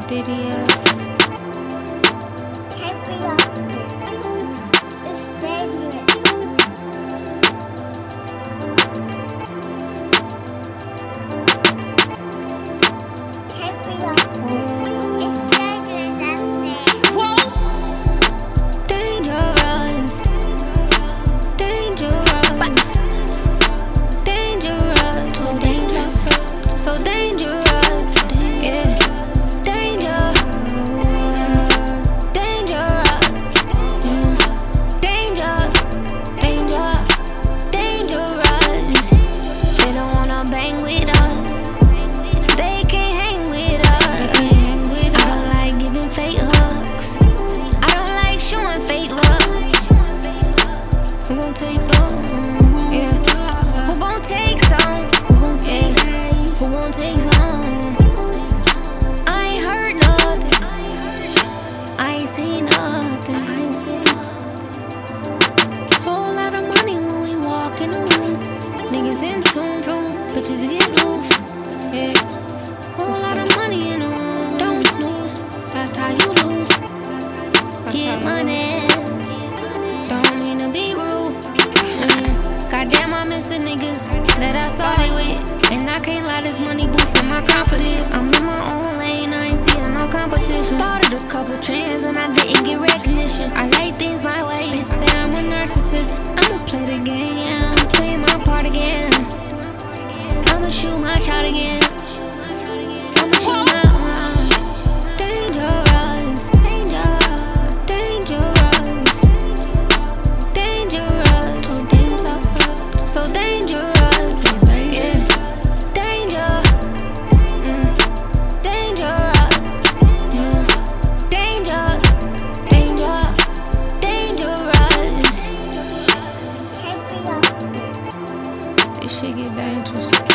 Diddy ass. Who gon' take some? Yeah. Who gon' take some? Yeah. Who gon' take some? I ain't heard nothing. I ain't seen nothing. Whole lot of money when we walk in the room. Niggas in tune, bitches get loose. Yeah. Whole lot of money in the room. Don't snooze. That's how you lose. Get money. Goddamn, I miss the niggas that I started with. And I can't lie, this money boosting my confidence. I'm in my own lane, I ain't seeing no competition. Started a couple trends and I didn't get recognition. I like things my way, they say I'm a narcissist. I'ma play the game, yeah, I'ma play my part again. I'ma shoot my shot again. I'ma shoot my this shit get dangerous.